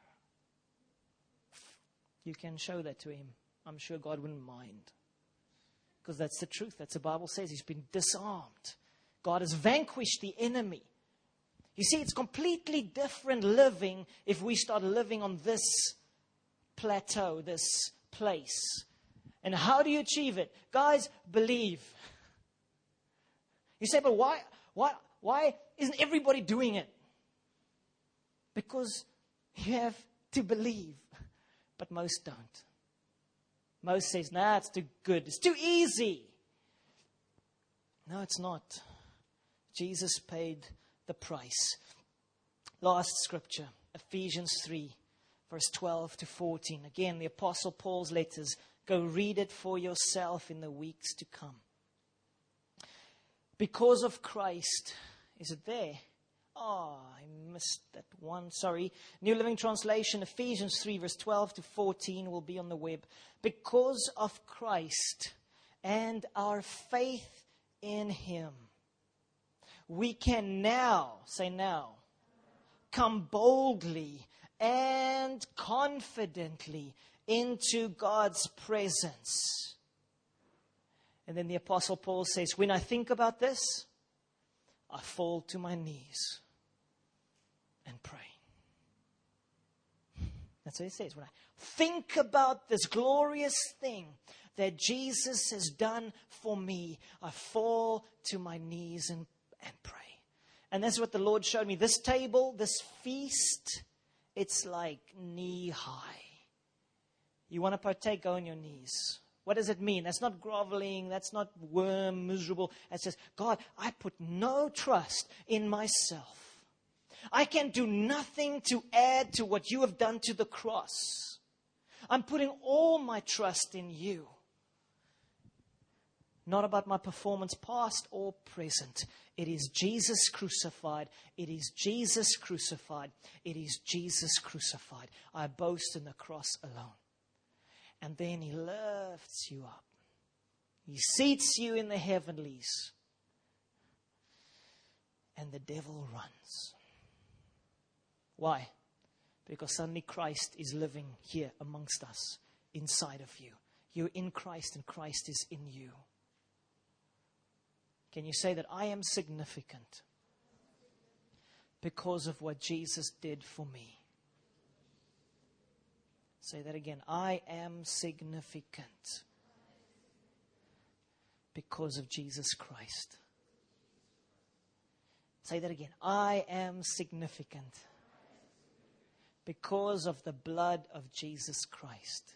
You can show that to him. I'm sure God wouldn't mind. Because that's the truth. That's the Bible says. He's been disarmed. God has vanquished the enemy. You see, it's completely different living if we start living on this plateau, this place. And how do you achieve it? Guys, believe. You say, but why isn't everybody doing it? Because you have to believe. But most don't. Most says, nah, it's too good. It's too easy. No, it's not. Jesus paid the price. Last scripture, Ephesians 3, verse 12 to 14. Again, the Apostle Paul's letters. Go read it for yourself in the weeks to come. Because of Christ. Is it there? Oh, I missed that one. Sorry. New Living Translation, Ephesians 3, verse 12 to 14 will be on the web. Because of Christ and our faith in Him, we can now, say now, come boldly and confidently into God's presence. And then the Apostle Paul says, when I think about this, I fall to my knees and pray. That's what he says. When I think about this glorious thing that Jesus has done for me, I fall to my knees and pray. And that's what the Lord showed me. This table, this feast, it's like knee high. You want to partake, go on your knees. What does it mean? That's not groveling. That's not miserable. It says, God, I put no trust in myself. I can do nothing to add to what you have done to the cross. I'm putting all my trust in you. Not about my performance, past or present. It is Jesus crucified. It is Jesus crucified. It is Jesus crucified. I boast in the cross alone. And then He lifts you up. He seats you in the heavenlies. And the devil runs. Why? Because suddenly Christ is living here amongst us, inside of you. You're in Christ and Christ is in you. Can you say that I am significant because of what Jesus did for me? Say that again. I am significant because of Jesus Christ. Say that again. I am significant because of the blood of Jesus Christ.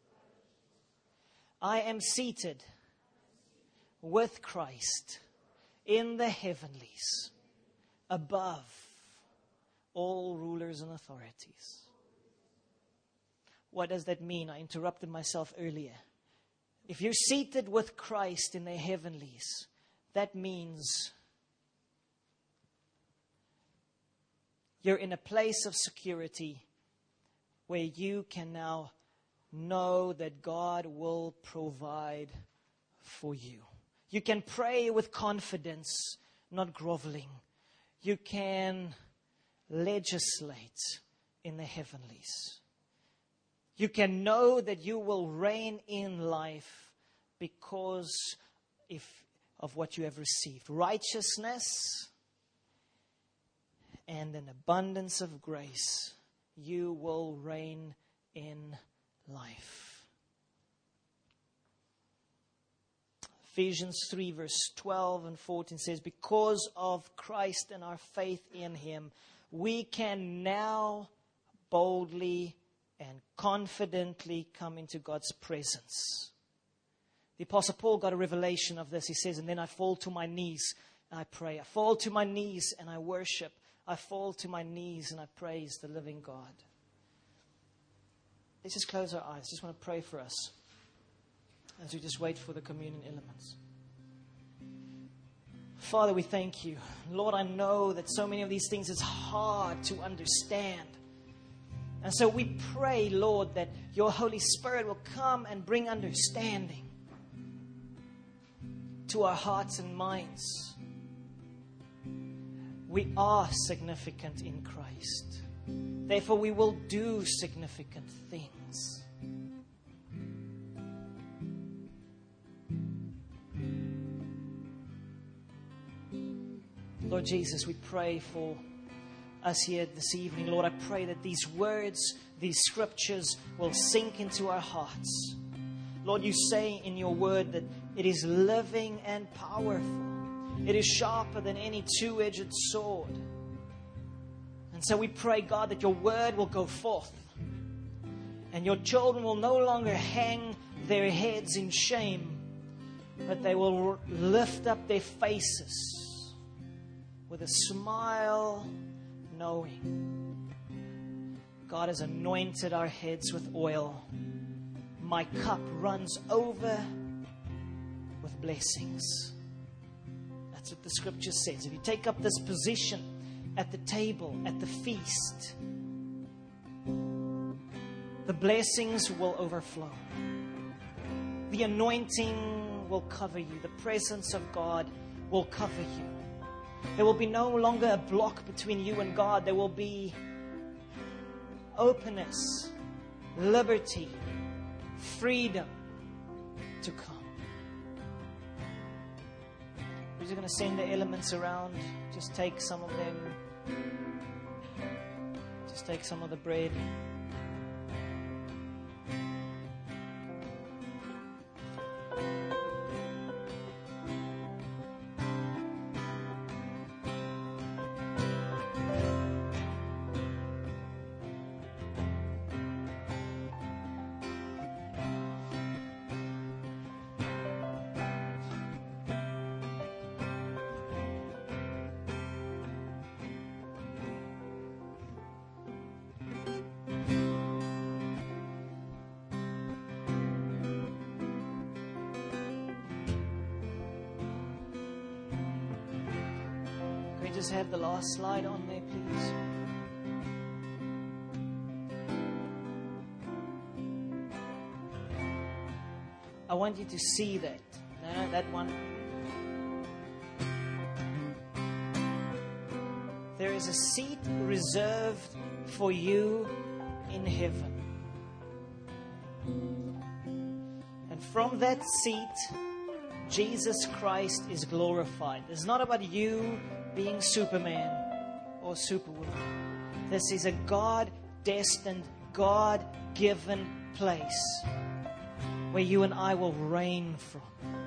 I am seated with Christ in the heavenlies, above all rulers and authorities. What does that mean? I interrupted myself earlier. If you're seated with Christ in the heavenlies, that means you're in a place of security where you can now know that God will provide for you. You can pray with confidence, not groveling. You can legislate in the heavenlies. You can know that you will reign in life because of what you have received. Righteousness and an abundance of grace. You will reign in life. Ephesians 3 verse 12 and 14 says, because of Christ and our faith in Him, we can now boldly and confidently come into God's presence. The Apostle Paul got a revelation of this. He says, and then I fall to my knees and I pray. I fall to my knees and I worship. I fall to my knees and I praise the living God. Let's just close our eyes. I just want to pray for us as we just wait for the communion elements. Father, we thank you. Lord, I know that so many of these things is hard to understand. And so we pray, Lord, that your Holy Spirit will come and bring understanding to our hearts and minds. We are significant in Christ. Therefore, we will do significant things. Lord Jesus, we pray for us here this evening. Lord, I pray that these words, these scriptures will sink into our hearts. Lord, you say in your word that it is living and powerful. It is sharper than any two-edged sword. And so we pray, God, that your word will go forth. And your children will no longer hang their heads in shame, but they will lift up their faces with a smile, knowing God has anointed our heads with oil. My cup runs over with blessings. That's what the scripture says. If you take up this position at the table, at the feast, the blessings will overflow. The anointing will cover you. The presence of God will cover you. There will be no longer a block between you and God. There will be openness, liberty, freedom to come. We're just going to send the elements around. Just take some of them. Just take some of the bread. Just have the last slide on there, please. I want you to see that. Now, No, that one. There is a seat reserved for you in heaven. And from that seat, Jesus Christ is glorified. It's not about you being Superman or Superwoman. This is a God-destined, God-given place where you and I will reign from.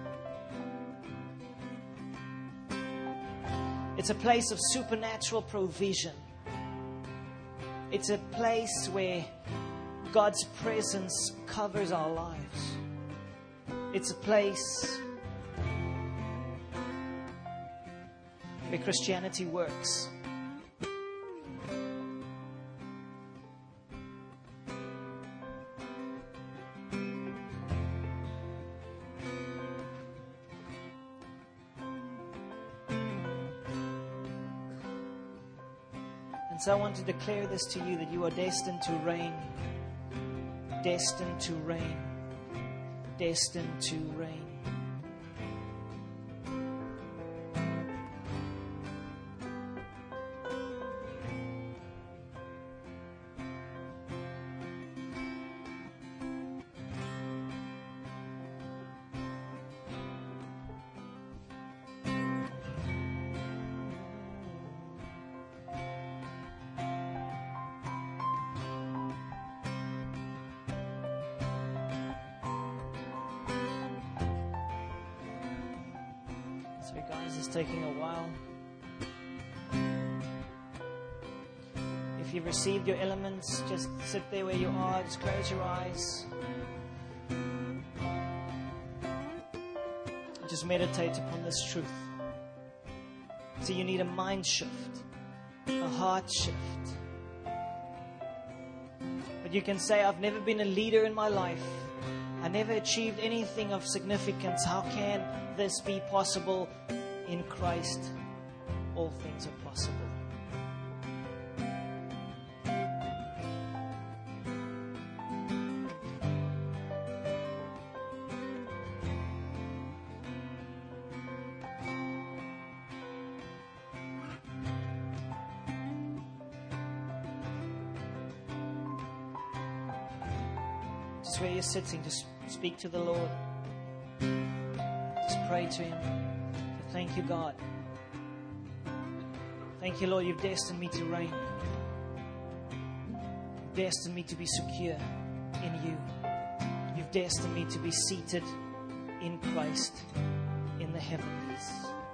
It's a place of supernatural provision. It's a place where God's presence covers our lives. It's a place where Christianity works. And so I want to declare this to you, that you are destined to reign. Destined to reign. Destined to reign. Sorry guys, it's taking a while. If you've received your elements, just sit there where you are, just close your eyes. Just meditate upon this truth. So you need a mind shift, a heart shift. But you can say, I've never been a leader in my life. I never achieved anything of significance. How can this be possible? In Christ, all things are possible. Just where you're sitting, just speak to the Lord. Just pray to Him. Thank you, God. Thank you, Lord, you've destined me to reign. You've destined me to be secure in you. You've destined me to be seated in Christ in the heavenlies.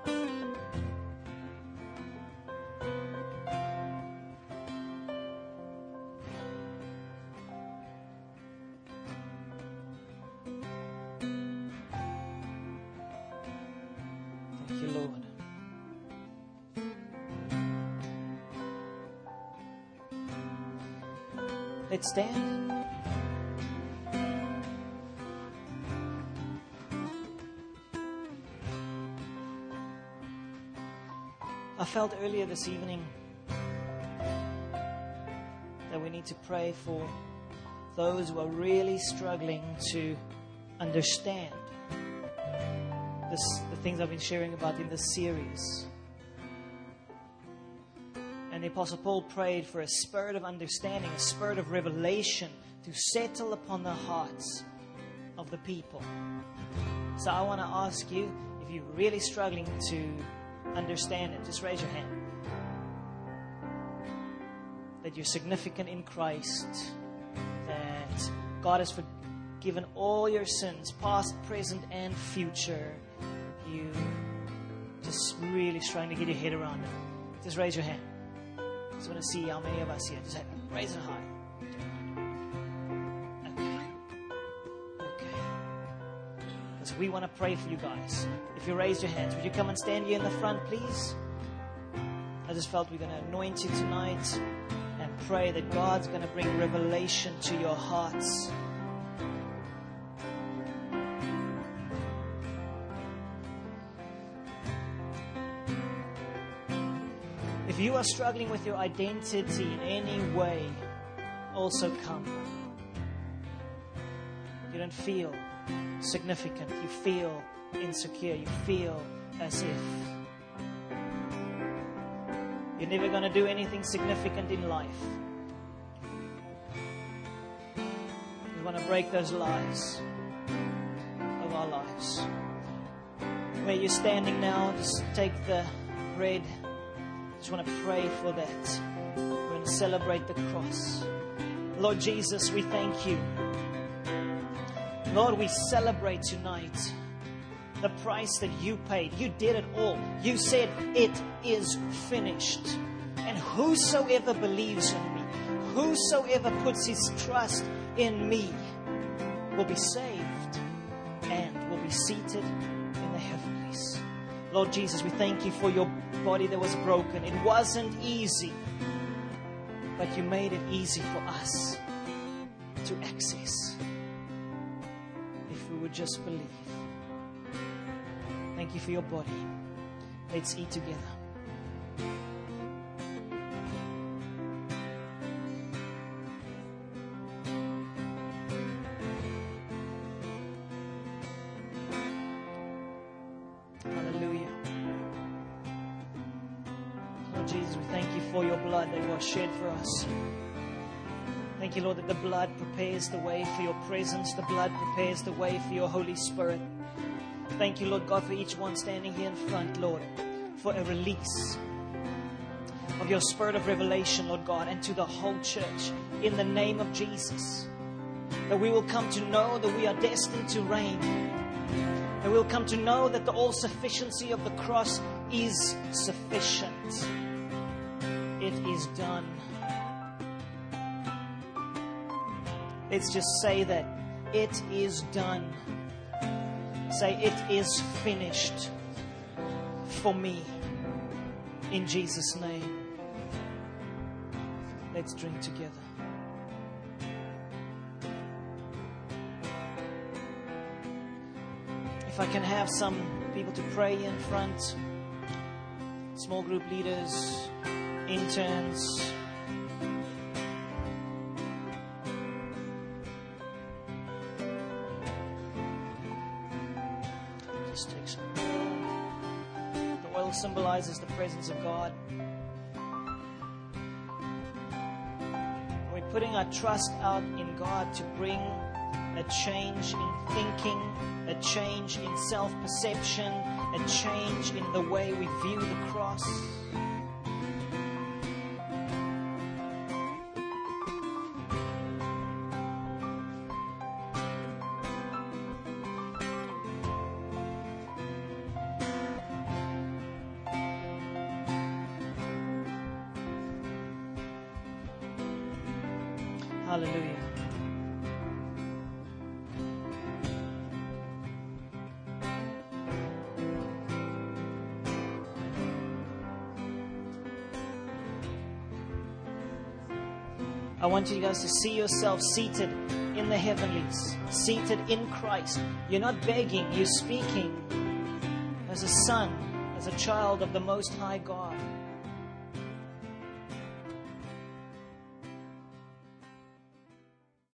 Thank you, Lord. Let's stand. I felt earlier this evening that we need to pray for those who are really struggling to understand the things I've been sharing about in this series. And the Apostle Paul prayed for a spirit of understanding, a spirit of revelation to settle upon the hearts of the people. So I want to ask you, if you're really struggling to understand it, just raise your hand. That you're significant in Christ, that God has forgiven all your sins, past, present, and future. You just really trying to get your head around it. Just raise your hand. Just want to see how many of us here. Just raise it high. Okay. Because we want to pray for you guys. If you raised your hands, would you come and stand here in the front, please? I just felt we're going to anoint you tonight and pray that God's going to bring revelation to your hearts. If you are struggling with your identity in any way, also come. You don't feel significant. You feel insecure. You feel as if you're never going to do anything significant in life. We want to break those lies of our lives. Where you're standing now, just take the bread. Just want to pray for that. We're going to celebrate the cross. Lord Jesus, we thank you. Lord, we celebrate tonight the price that you paid. You did it all. You said it is finished. And whosoever believes in me, whosoever puts his trust in me, will be saved and will be seated in the heavenlies. Lord Jesus, we thank you for your body that was broken. It wasn't easy, but you made it easy for us to access if we would just believe. Thank you for your body. Let's eat together. Hallelujah. Lord Jesus, we thank you for your blood that was shed for us. Thank you, Lord, that the blood prepares the way for your presence. The blood prepares the way for your Holy Spirit. Thank you, Lord God, for each one standing here in front, Lord, for a release of your spirit of revelation, Lord God, and to the whole church in the name of Jesus. That we will come to know that we are destined to reign. That we will come to know that the all-sufficiency of the cross is sufficient. It is done. Let's just say that it is done. Say, it is finished for me. In Jesus' name. Let's drink together. If I can have some people to pray in front, small group leaders, interns. Just take some oil. The oil symbolizes the presence of God. We're putting our trust out in God to bring a change in thinking, a change in self-perception, a change in the way we view the cross. Hallelujah. I want you guys to see yourself seated in the heavenlies, seated in Christ. You're not begging, you're speaking as a son, as a child of the Most High God.